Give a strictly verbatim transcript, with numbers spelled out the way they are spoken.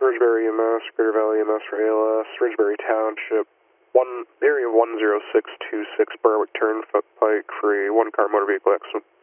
Ridgeberry E M S, Greater Valley E M S for A L S, Ridgeberry Township, one area one zero six two six, Berwick Turnpike for a one car motor vehicle accident.